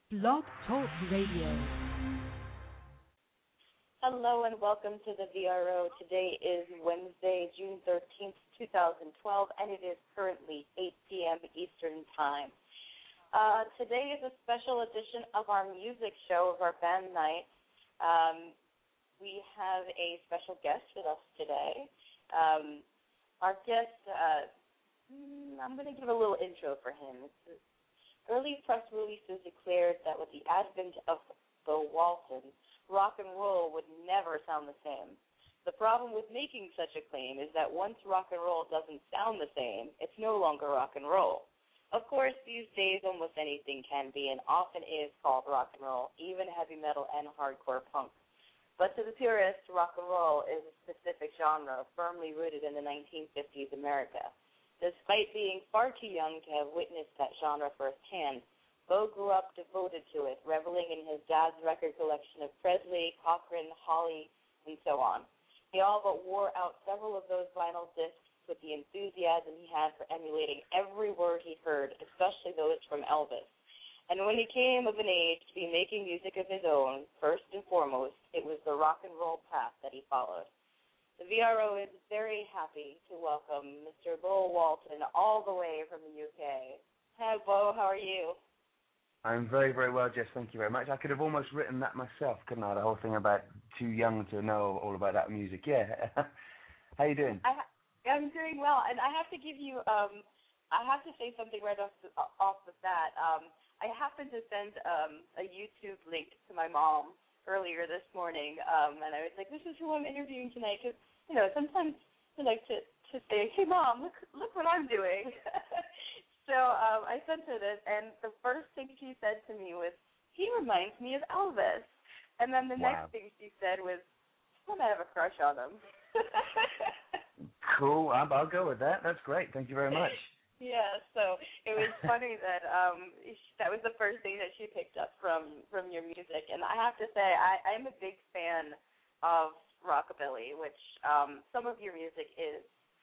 Blog Talk Radio. Hello and welcome to the VRO. Today is Wednesday, June 13th, 2012, and it is currently 8 p.m. Eastern Time. Today is a special edition of our music show, of our band night. We have a special guest with us today. Our guest, I'm going to give a little intro for him. Early press releases declared that with the advent of Bill Walton, rock and roll would never sound the same. The problem with making such a claim is that once rock and roll doesn't sound the same, it's no longer rock and roll. Of course, these days almost anything can be and often is called rock and roll, even heavy metal and hardcore punk. But to the purists, rock and roll is a specific genre firmly rooted in the 1950s America. Despite being far too young to have witnessed that genre firsthand, Bo grew up devoted to it, reveling in his dad's record collection of Presley, Cochran, Holly, and so on. He all but wore out several of those vinyl discs with the enthusiasm he had for emulating every word he heard, especially those from Elvis. And when he came of an age to be making music of his own, first and foremost, it was the rock and roll path that he followed. The VRO is very happy to welcome Mr. Bo Walton all the way from the UK. Hi, Bo, how are you? I'm very, very well, Jess. Thank you very much. I could have almost written that myself, couldn't I? The whole thing about too young to know all about that music. Yeah. How you doing? I'm doing well, and I have to give you, I have to say something right off the bat. I happened to send a YouTube link to my mom earlier this morning, and I was like, this is who I'm interviewing tonight, because, you know, sometimes I like to say, hey, Mom, look what I'm doing. So I sent her this, and the first thing she said to me was, he reminds me of Elvis. And then the next thing she said was, I might have a crush on him. Cool, I'll go with that. That's great. Thank you very much. Yeah, so it was funny that that was the first thing that she picked up from your music. And I have to say, I'm a big fan of rockabilly, which some of your music is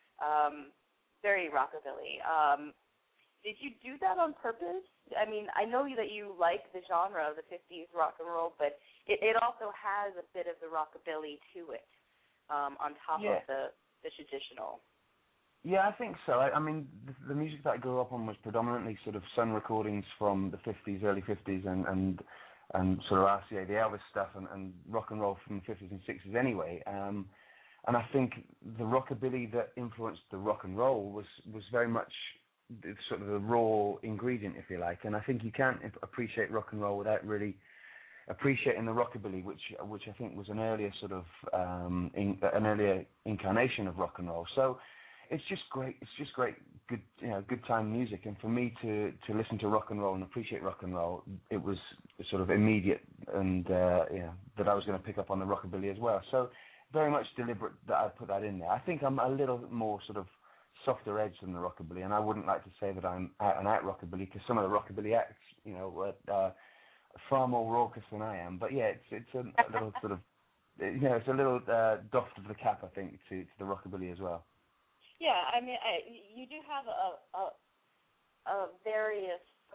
very rockabilly. Did you do that on purpose? I mean, I know that you like the genre of the 50s rock and roll, but it also has a bit of the rockabilly to it on top of the traditional. Yeah, I think so. I mean, the music that I grew up on was predominantly sort of Sun recordings from the 50s, early 50s, and sort of RCA, the Elvis stuff, and rock and roll from the 50s and 60s anyway. And I think the rockabilly that influenced the rock and roll was very much sort of the raw ingredient, if you like. And I think you can't appreciate rock and roll without really appreciating the rockabilly, which I think was an earlier sort of an earlier incarnation of rock and roll. So it's just great. It's just great, good time music. And for me to listen to rock and roll and appreciate rock and roll, it was sort of immediate, and that I was going to pick up on the rockabilly as well. So very much deliberate that I put that in there. I think I'm a little more sort of softer edge than the rockabilly, and I wouldn't like to say that I'm out and out rockabilly, because some of the rockabilly acts, are far more raucous than I am. But yeah, it's a little sort of, it's a little doff of the cap, I think, to the rockabilly as well. Yeah, I mean, you do have a various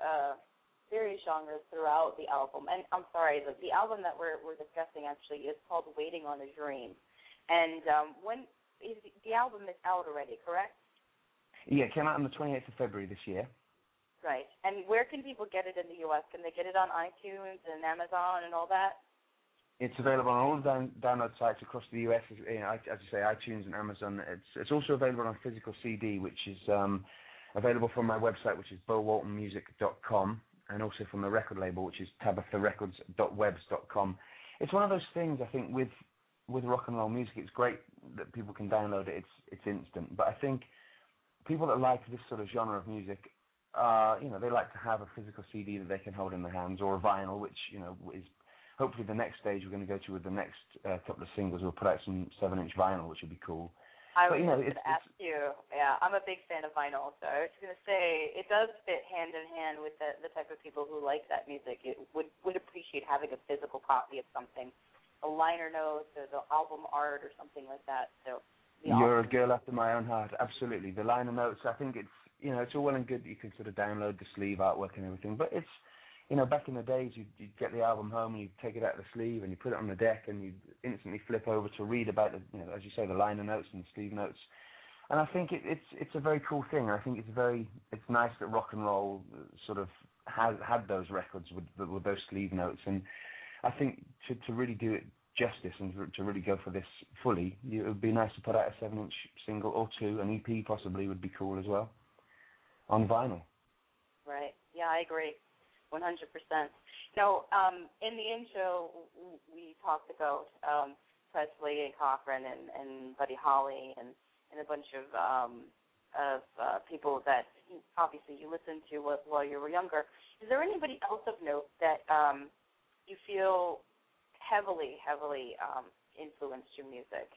genres throughout the album. And I'm sorry, the album that we're discussing actually is called Waiting on a Dream. And when the album is out already, correct? Yeah, it came out on the 28th of February this year. Right. And where can people get it in the U.S.? Can they get it on iTunes and Amazon and all that? It's available on all the download sites across the U.S., as you say, iTunes and Amazon. It's also available on physical CD, which is available from my website, which is bowaltonmusic.com, and also from the record label, which is tabitharecords.webs.com. It's one of those things, I think, with rock and roll music. It's great that people can download it. It's instant. But I think people that like this sort of genre of music, they like to have a physical CD that they can hold in their hands, or a vinyl, which, is hopefully the next stage we're going to go to with the next couple of singles. We'll put out some 7-inch vinyl, which would be cool. I was going to ask you. Yeah, I'm a big fan of vinyl, so I was going to say it does fit hand in hand with the type of people who like that music. It would appreciate having a physical copy of something, a liner notes or the album art or something like that. So you're a girl after my own heart. Absolutely, the liner notes. I think it's all well and good that you can sort of download the sleeve artwork and everything, but it's back in the days, you'd get the album home and you'd take it out of the sleeve and you put it on the deck and you'd instantly flip over to read about the, as you say, the liner notes and the sleeve notes. And I think it's a very cool thing. I think it's nice that rock and roll sort of had those records with those sleeve notes. And I think to really do it justice and to really go for this fully, it would be nice to put out a 7-inch single or two, an EP possibly would be cool as well, on vinyl. Right. Yeah, I agree, 100%. Now, in the intro, we talked about Presley and Cochran and Buddy Holly and a bunch of people that obviously you listened to while you were younger. Is there anybody else of note that you feel heavily influenced your music?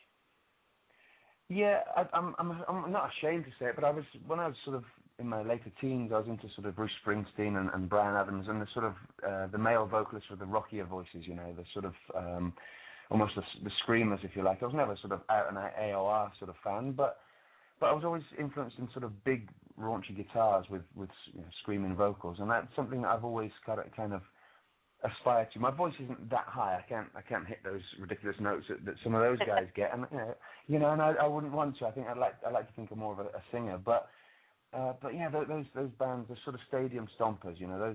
Yeah, I'm not ashamed to say it, but when I was sort of in my later teens, I was into sort of Bruce Springsteen and Bryan Adams and the sort of the male vocalists with the rockier voices, the sort of almost the screamers, if you like. I was never sort of out and out AOR sort of fan, but I was always influenced in sort of big raunchy guitars with screaming vocals, and that's something that I've always kind of aspire to. My voice isn't that high. I can't hit those ridiculous notes that some of those guys get, and and I wouldn't want to. I think I'd like to think I'm more of a singer, but yeah, those bands, the sort of stadium stompers,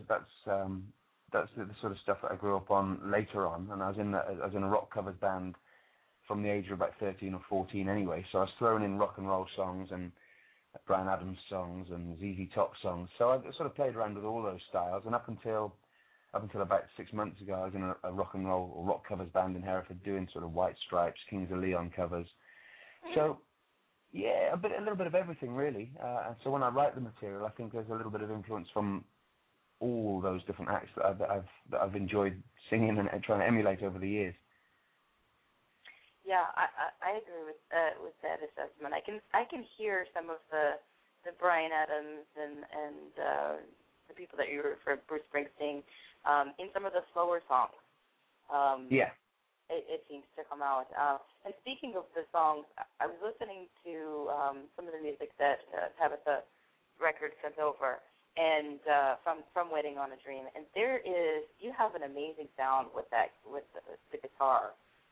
that's the sort of stuff that I grew up on later on, and I was in a rock covers band from the age of about 13 or 14 anyway. So I was throwing in rock and roll songs and Bryan Adams songs and ZZ Top songs. So I sort of played around with all those styles, and up until about 6 months ago, I was in a rock and roll or rock covers band in Hereford doing sort of White Stripes, Kings of Leon covers. So yeah, a little bit of everything really. And so when I write the material, I think there's a little bit of influence from all those different acts that I've enjoyed singing and trying to emulate over the years. Yeah, I agree with that assessment. I can hear some of the Bryan Adams and the people that you referred, Bruce Springsteen, in some of the slower songs. Yeah. It seems to come out. And speaking of the songs, I was listening to some of the music that Tabitha Records sent over, and from Waiting on a Dream, and you have an amazing sound with the guitar.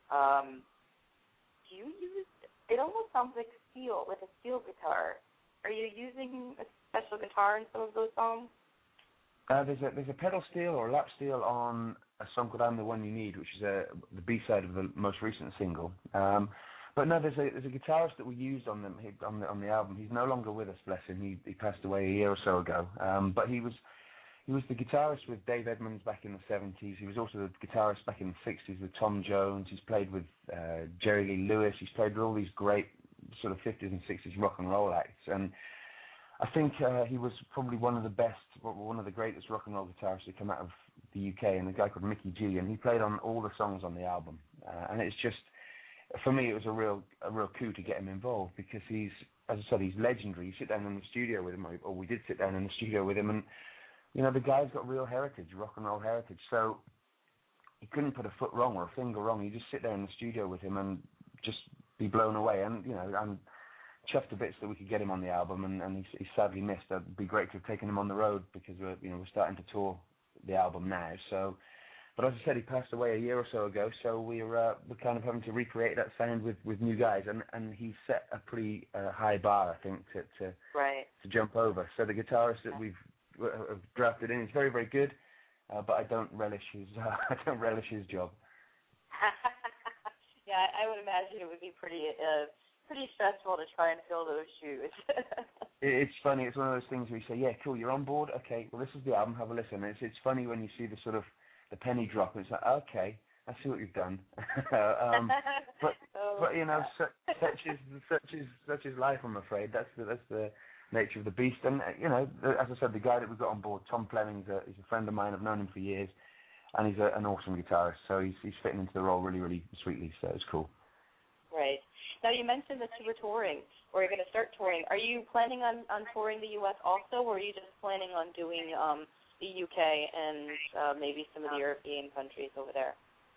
Do you use? It almost sounds like a steel guitar. Are you using a special guitar in some of those songs? There's a pedal steel or a lap steel on a song called "I'm the One You Need," which is the B-side of the most recent single. But no, there's a guitarist that we used on the album. He's no longer with us, bless him. He passed away a year or so ago. But he was the guitarist with Dave Edmunds back in the 70s. He was also the guitarist back in the 60s with Tom Jones. He's played with Jerry Lee Lewis. He's played with all these great sort of 50s and 60s rock and roll acts. And I think he was probably one of the greatest rock and roll guitarists to come out of the UK, and a guy called Mickey G. And he played on all the songs on the album. And it's just, for me, it was a real coup to get him involved, because he's, as I said, he's legendary. You sit down in the studio with him, or we did sit down in the studio with him, and the guy's got real heritage, rock and roll heritage. So he couldn't put a foot wrong or a finger wrong. You just sit there in the studio with him and just be blown away. And I'm chuffed to bits that we could get him on the album, and he's sadly missed. It'd be great to have taken him on the road, because we're starting to tour the album now. So, but as I said, he passed away a year or so ago. So we're kind of having to recreate that sound with new guys, and he set a pretty high bar, I think, to jump over. So the guitarist that we've drafted in is very, very good, but I don't relish his job. Yeah, I would imagine it would be pretty stressful to try and fill those shoes. It's funny. It's one of those things where you say, "Yeah, cool, you're on board. Okay, well, this is the album. Have a listen." And it's funny when you see the sort of the penny drop, and it's like, "Okay, I see what you've done." But such is life. I'm afraid that's the nature of the beast. And as I said, the guy that we've got on board, Tom Fleming, is a friend of mine. I've known him for years, and he's an awesome guitarist. So he's fitting into the role really, really sweetly. So it's cool. Right. Now, you mentioned that you were touring, or you're going to start touring. Are you planning on touring the U.S. also, or are you just planning on doing the UK and maybe some of the European countries over there?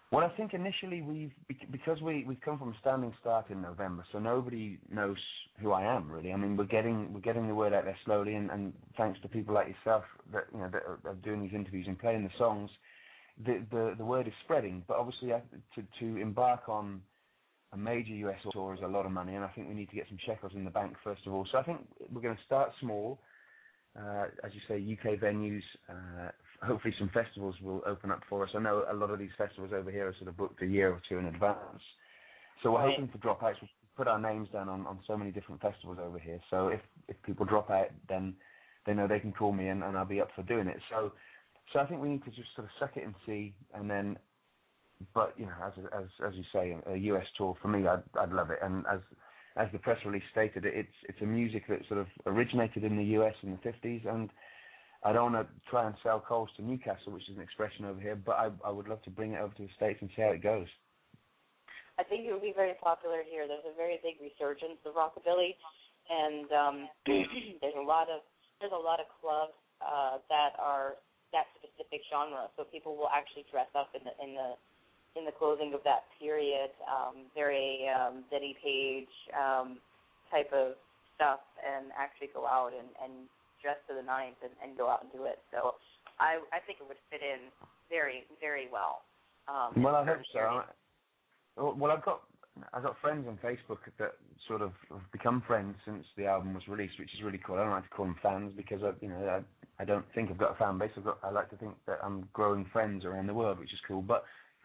Well, I think initially because we've come from a standing start in November, so nobody knows who I am really. I mean, we're getting the word out there slowly, and thanks to people like yourself that that are doing these interviews and playing the songs, the word is spreading. But obviously, to embark on a major US tour is a lot of money, and I think we need to get some shekels in the bank first of all. So I think we're going to start small. As you say, UK venues, hopefully some festivals will open up for us. I know a lot of these festivals over here are sort of booked a year or two in advance. So we're hoping for dropouts. We put our names down on so many different festivals over here. So if people drop out, then they know they can call me and I'll be up for doing it. So I think we need to just sort of suck it and see, and then, but as you say, a US tour for me, I'd love it. And as the press release stated, it's a music that sort of originated in the US in the 50s, and I don't want to try and sell coals to Newcastle, which is an expression over here, but I would love to bring it over to the States and see how it goes. I think it would be very popular here. There's a very big resurgence of rockabilly, and there's a lot of clubs that are that specific genre. So people will actually dress up in the clothing of that period, very Denny Page type of stuff, and actually go out and dress to the nines and go out and do it. So I think it would fit in very, very well. Well, I hope so. Well, I've got friends on Facebook that sort of have become friends since the album was released, which is really cool. I don't like to call them fans because I don't think I've got a fan base. I like to think that I'm growing friends around the world, which is cool. But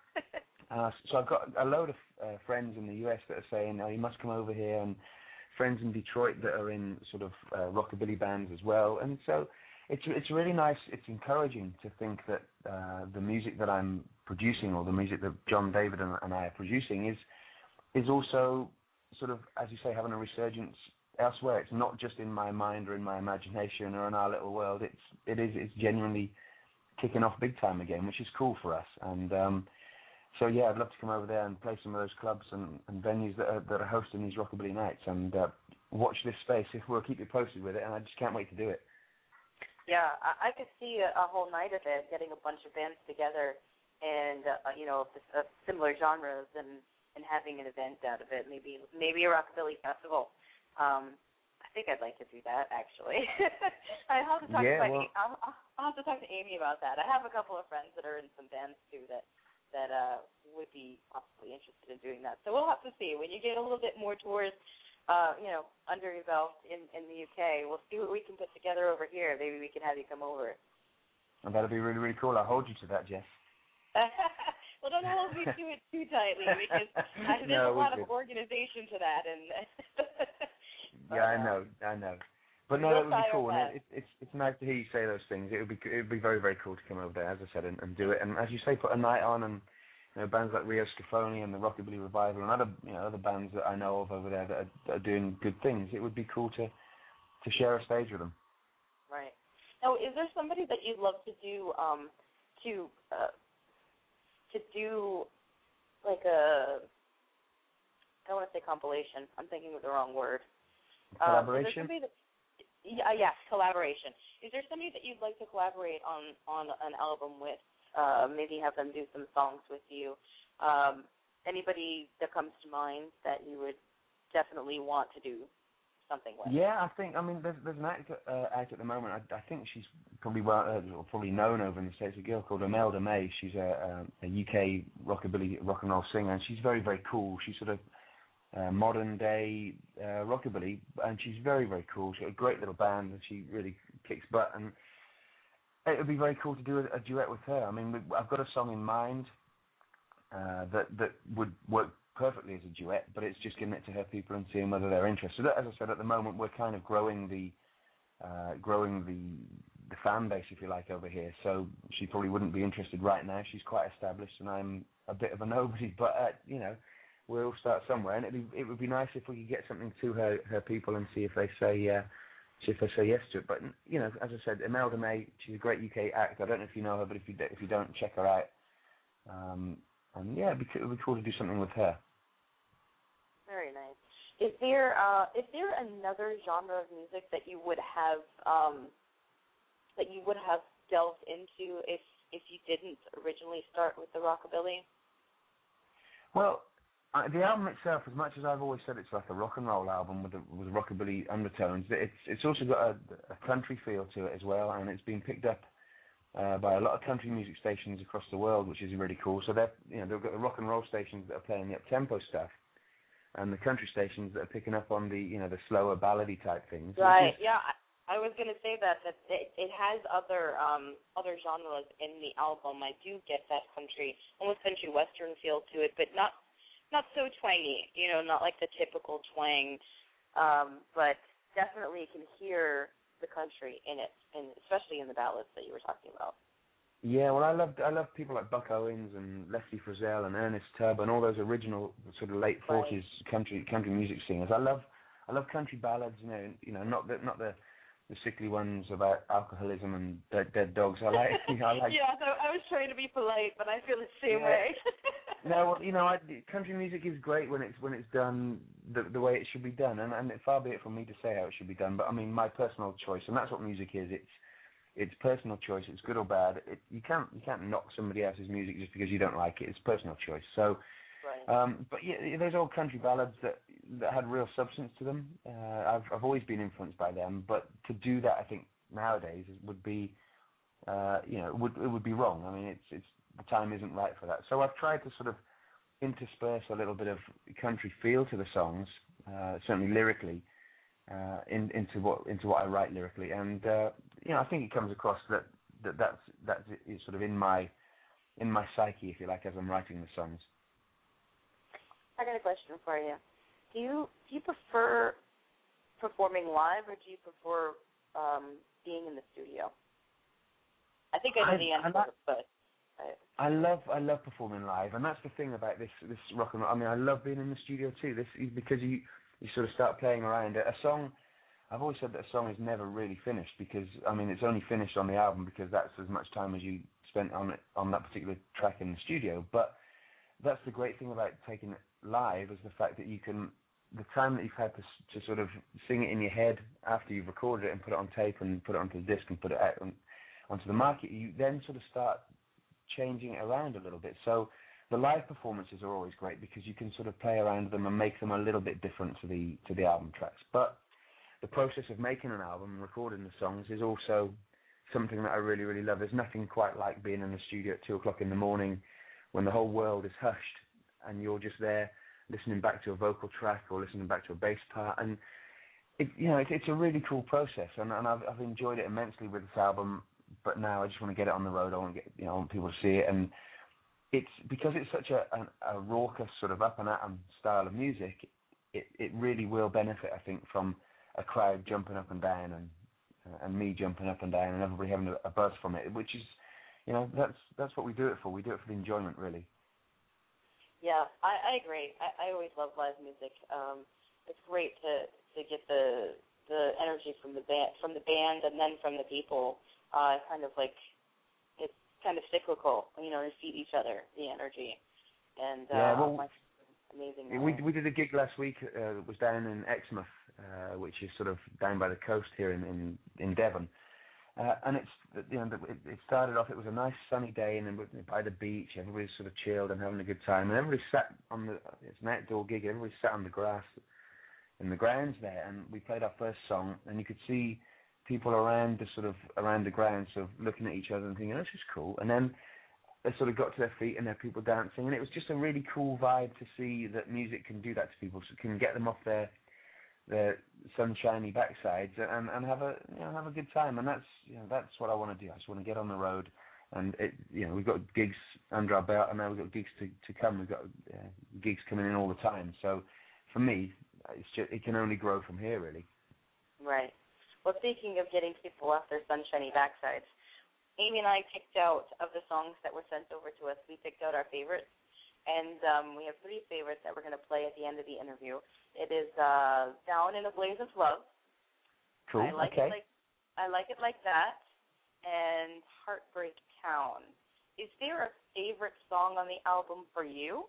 so I've got a load of friends in the US that are saying, "Oh, you must come over here," and friends in Detroit that are in sort of rockabilly bands as well. And so it's really nice. It's encouraging to think that the music that I'm producing, or the music that John David and I are producing, is also sort of, as you say, having a resurgence elsewhere. It's not just in my mind or in my imagination or in our little world. It's genuinely kicking off big time again, which is cool for us. And so yeah, I'd love to come over there and play some of those clubs and venues that are hosting these rockabilly nights, and watch this space. If we'll keep you posted with it, and I just can't wait to do it. Yeah, I could see a whole night of it, getting a bunch of bands together, and of similar genres, and having an event out of it. Maybe a rockabilly festival. I think I'd like to do that, actually. I'll have to talk I'll have to talk to Amy about that. I have a couple of friends that are in some bands too that would be possibly interested in doing that. So we'll have to see. When you get a little bit more towards under your belt in the UK, we'll see what we can put together over here. Maybe we can have you come over. Well, that'll be really, really cool. I'll hold you to that, Jess. Well, don't hold me to it too tightly, because there's a lot of organization to that. And yeah, I know. But no, that would be cool. And it's nice to hear you say those things. It would be very, very cool to come over there, as I said, and do it. And as you say, put a night on, and bands like Rio Scafoni and the Rockabilly Revival and other bands that I know of over there that are doing good things. It would be cool to share a stage with them. Right. Now, is there somebody that you'd love to do to do like a, I don't want to say compilation. I'm thinking of the wrong word. Collaboration? Collaboration. Is there somebody that you'd like to collaborate on an album with? Maybe have them do some songs with you. Anybody that comes to mind that you would definitely want to do something with? Yeah, there's an act out at the moment. I think she's probably probably known over in the States. A girl called Imelda May. She's a UK rockabilly rock and roll singer, and she's very, very cool. She's sort of modern day rockabilly, and she's very, very cool. She's got a great little band, and she really kicks butt. And it would be very cool to do a duet with her. I've got a song in mind that would work perfectly as a duet, but it's just giving it to her people and seeing whether they're interested. As I said, at the moment we're kind of growing the fan base, if you like, over here. So she probably wouldn't be interested right now. She's quite established, and I'm a bit of a nobody. But we'll start somewhere, and it would be nice if we could get something to her people and see if they say yes to it. But as I said, Imelda May, she's a great UK act. I don't know if you know her, but if you don't, check her out. And yeah, it would be cool to do something with her. Very nice. Is there another genre of music that you would have delved into if you didn't originally start with the rockabilly? Well, the album itself, as much as I've always said it's like a rock and roll album with rockabilly undertones, it's also got a country feel to it as well, and it's been picked up by a lot of country music stations across the world, which is really cool. So they've got the rock and roll stations that are playing the up-tempo stuff, and the country stations that are picking up on the slower ballady type things. Right. Yeah. I was going to say that it has other genres in the album. I do get that almost country western feel to it, but not so twangy. Not like the typical twang, but definitely you can hear the country in it, and especially in the ballads that you were talking about. Yeah, well, I love people like Buck Owens and Leslie Frazell and Ernest Tubb and all those original sort of late '40s country music singers. I love country ballads. Not the sickly ones about alcoholism and dead dogs. I like. Yeah, so I was trying to be polite, but I feel the same way. No, country music is great when it's done the way it should be done, and far be it from me to say how it should be done. But I mean, my personal choice, and that's what music is. It's personal choice. It's good or bad. You can't knock somebody else's music just because you don't like it. It's personal choice. So, right. But yeah, those old country ballads that had real substance to them. I've always been influenced by them. But to do that, I think nowadays would be, it would be wrong. I mean, it's the time isn't right for that. So I've tried to sort of intersperse a little bit of country feel to the songs, certainly lyrically. Into what I write lyrically, and I think it comes across that's sort of in my psyche, if you like, as I'm writing the songs. I got a question for you. Do you prefer performing live, or do you prefer being in the studio? I think I know the answer, but I love performing live, and that's the thing about this rock and roll. I mean, I love being in the studio too. This is because you sort of start playing around. A song, I've always said that a song is never really finished because, I mean, it's only finished on the album because that's as much time as you spent on that particular track in the studio. But that's the great thing about taking it live is the fact that you can, the time that you've had to sort of sing it in your head after you've recorded it and put it on tape and put it onto the disc and put it out onto the market, you then sort of start changing it around a little bit. So the live performances are always great because you can sort of play around them and make them a little bit different to the album tracks. But the process of making an album and recording the songs is also something that I really, really love. There's nothing quite like being in the studio at 2 o'clock in the morning when the whole world is hushed and you're just there listening back to a vocal track or listening back to a bass part. And it's a really cool process, and I've enjoyed it immensely with this album. But now I just want to get it on the road. I want people to see it, and it's because it's such a raucous sort of up and atom style of music. It really will benefit, I think, from a crowd jumping up and down and me jumping up and down and everybody having a buzz from it, which is, that's what we do it for. We do it for the enjoyment, really. Yeah, I agree. I always love live music. It's great to get the energy from the band and then from the people. Kind of like it's kind of cyclical, to feed each other the energy. And amazing. We did a gig last week. It was down in Exmouth, which is sort of down by the coast here in Devon. And it started off. It was a nice sunny day, and then by the beach, everybody was sort of chilled and having a good time. And everybody sat it's an outdoor gig. Everybody sat on the grass in the grounds there, and we played our first song, and you could see people around the ground, sort of looking at each other and thinking, "Oh, this is cool." And then they sort of got to their feet and there were people dancing, and it was just a really cool vibe to see that music can do that to people. So it can get them off their sunshiny backsides and have a good time. And that's what I want to do. I just want to get on the road, and we've got gigs under our belt, and now we've got gigs to come. We've got gigs coming in all the time. So for me, it can only grow from here, really. Right. Well, speaking of getting people off their sunshiny backsides, Amy and I picked out, of the songs that were sent over to us, we picked out our favorites. And we have 3 favorites that we're going to play at the end of the interview. It is Down in a Blaze of Love. Cool, I like it like that. And Heartbreak Town. Is there a favorite song on the album for you?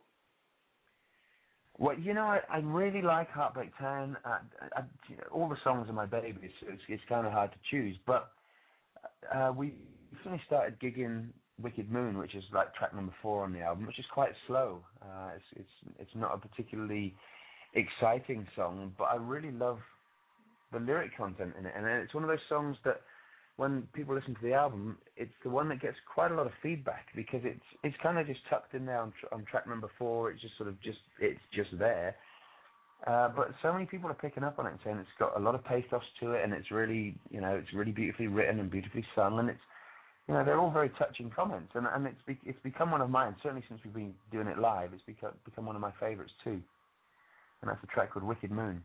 Well, I really like Heartbreak Town. All the songs are my babies. It's kind of hard to choose. But we recently started gigging Wicked Moon, which is like track number 4 on the album, which is quite slow. It's not a particularly exciting song, but I really love the lyric content in it, and it's one of those songs that when people listen to the album, it's the one that gets quite a lot of feedback because it's kind of just tucked in there on track number 4. It's just it's just there. But so many people are picking up on it and saying it's got a lot of pathos to it, and it's really, it's really beautifully written and beautifully sung, and it's, they're all very touching comments, and it's become one of mine. Certainly since we've been doing it live, it's become one of my favourites too. And that's a track called Wicked Moon.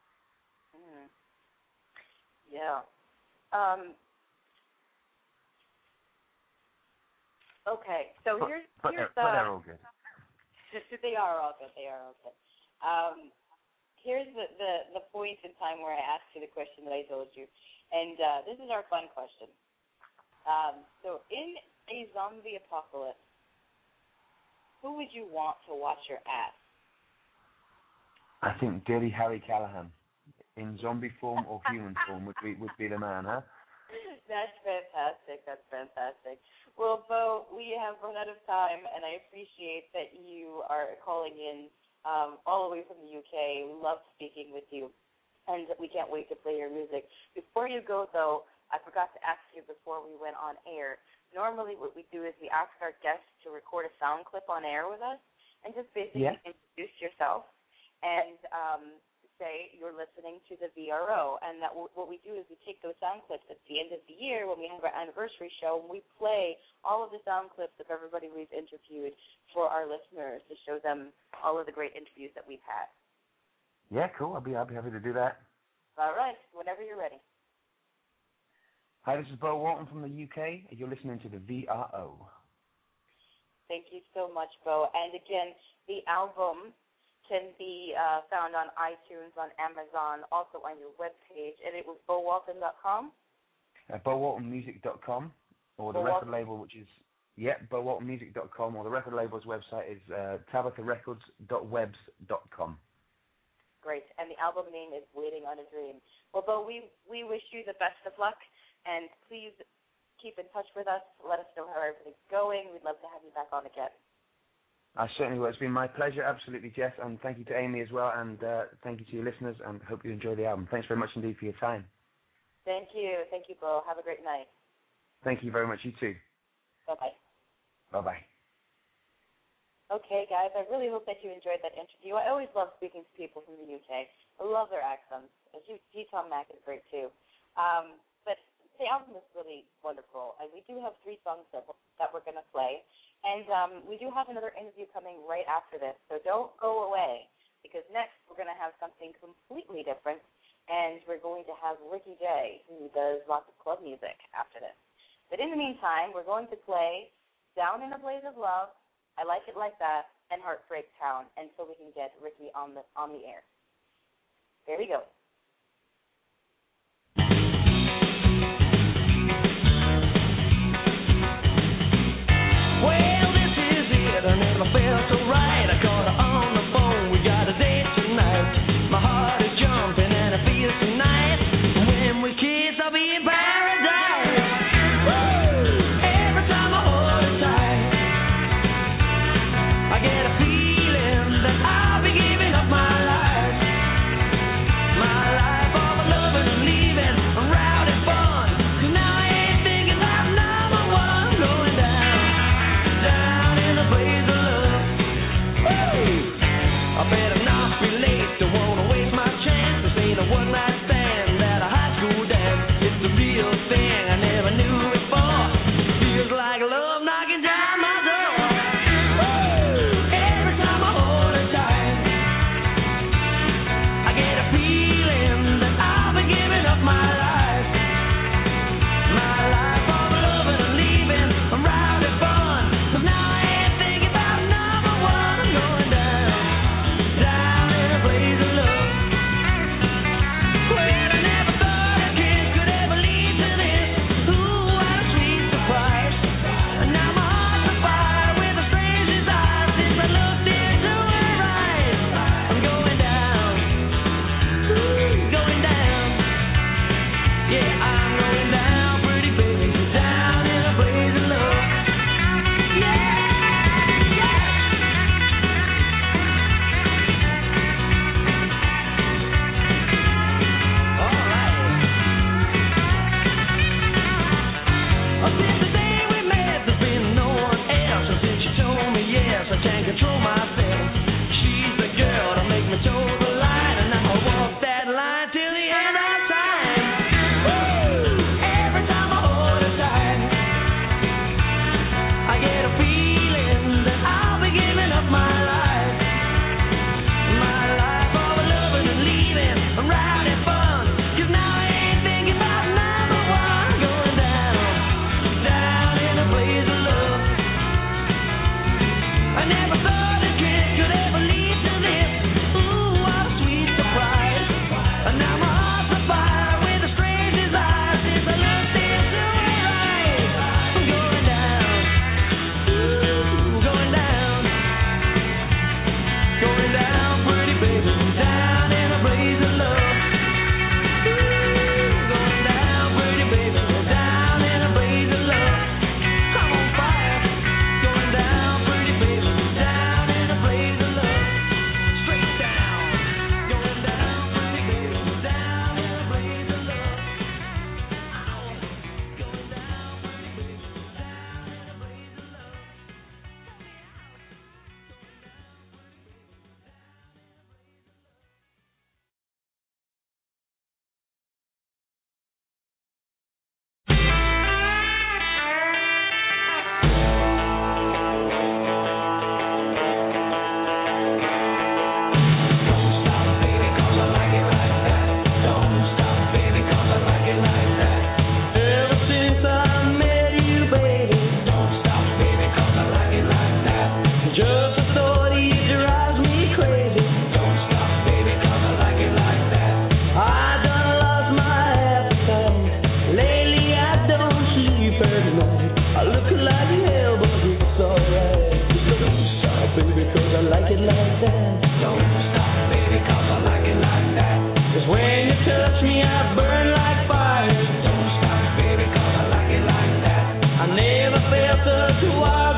Yeah. Okay, so but they're all good. They are all good. Here's the point in time where I asked you the question that I told you, and this is our fun question. So in a zombie apocalypse, who would you want to watch your ass? I think Dirty Harry Callahan, in zombie form or human form, would be the man, huh? That's fantastic. Well, Bo, we have run out of time, and I appreciate that you are calling in all the way from the UK. We love speaking with you, and we can't wait to play your music. Before you go, though, I forgot to ask you before we went on air. Normally what we do is we ask our guests to record a sound clip on air with us and just basically introduce yourself and say you're listening to the VRO. And that what we do is we take those sound clips at the end of the year when we have our anniversary show, and we play all of the sound clips of everybody we've interviewed for our listeners to show them all of the great interviews that we've had. Yeah, cool. I'll be happy to do that. All right, whenever you're ready. Hi, this is Bo Walton from the UK, and you're listening to the VRO. Thank you so much, Bo. And again, the album can be found on iTunes, on Amazon, also on your webpage, and it was BoWalton.com? BoWaltonmusic.com, or the record label, which is, BoWaltonmusic.com, or the record label's website is TabithaRecords.webs.com. Great, and the album name is Waiting on a Dream. Well, Bo, we wish you the best of luck, and please keep in touch with us. Let us know how everything's going. We'd love to have you back on again. I certainly will. It's been my pleasure, absolutely, Jess, and thank you to Amy as well, and thank you to your listeners, and hope you enjoy the album. Thanks very much indeed for your time. Thank you, Bo. Have a great night. Thank you very much. You too. Bye-bye. Bye-bye. Okay, guys, I really hope that you enjoyed that interview. I always love speaking to people from the UK. I love their accents. G-Tom Mac is great, too. But the album is really wonderful, and we do have 3 songs that we're going to play. And we do have another interview coming right after this, so don't go away, because next we're going to have something completely different, and we're going to have Ricky J, who does lots of club music after this. But in the meantime, we're going to play Down in a Blaze of Love, I Like It Like That, and Heartbreak Town, until we can get Ricky on the air. There we go. I never felt so right. I caught her on the phone. We got a date tonight. My heart is jumping and it feels so nice. When we kiss, I'll be in paradise. Woo! Every time I hold her tight, I get a feeling that I'll be giving up my life. My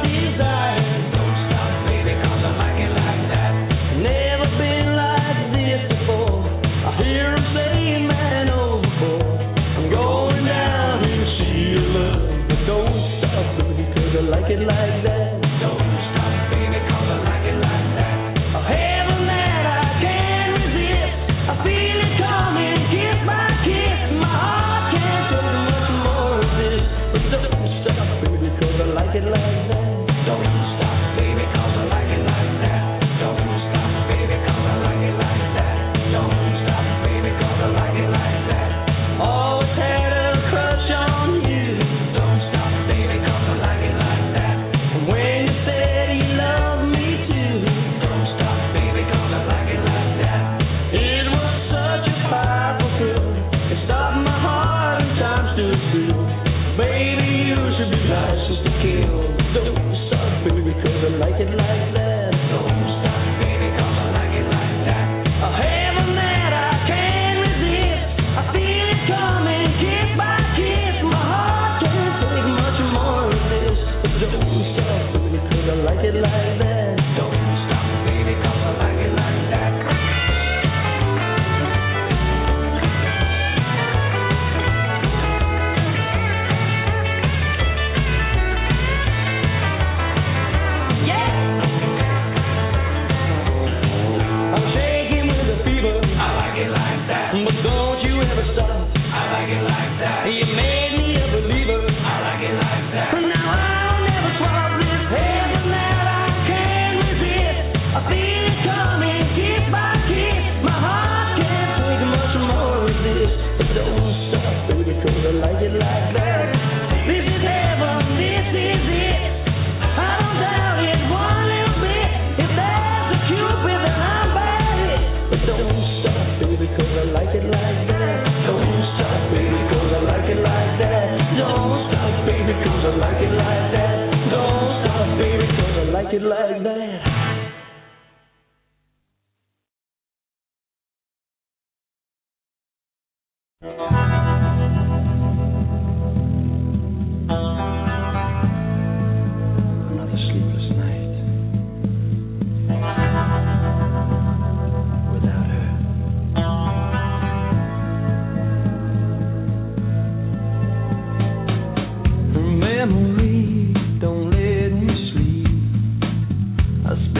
Memory don't let me sleep. I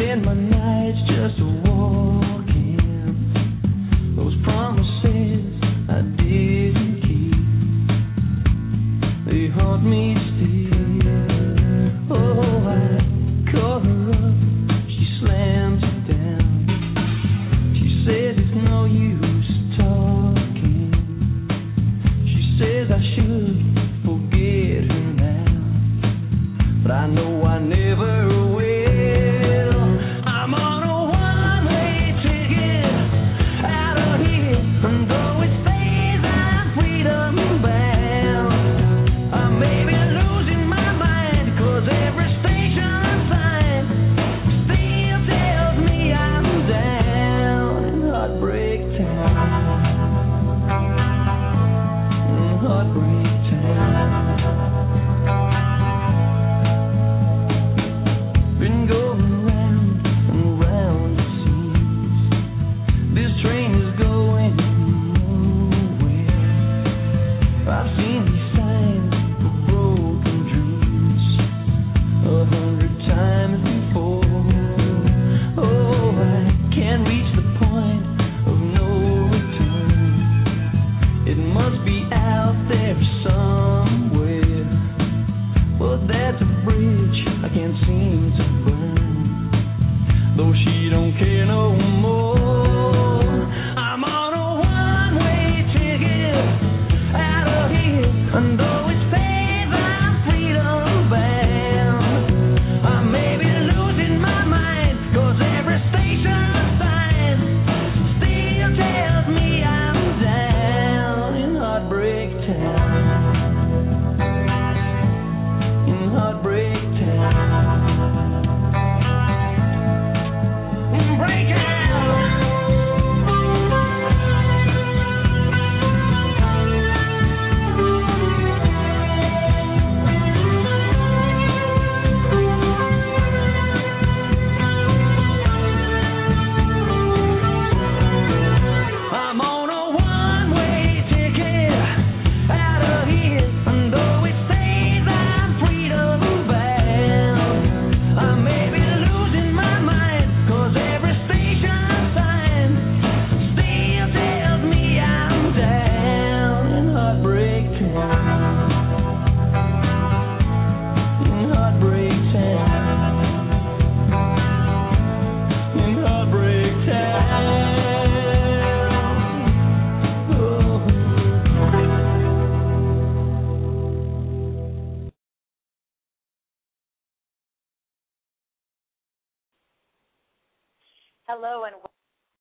Hello and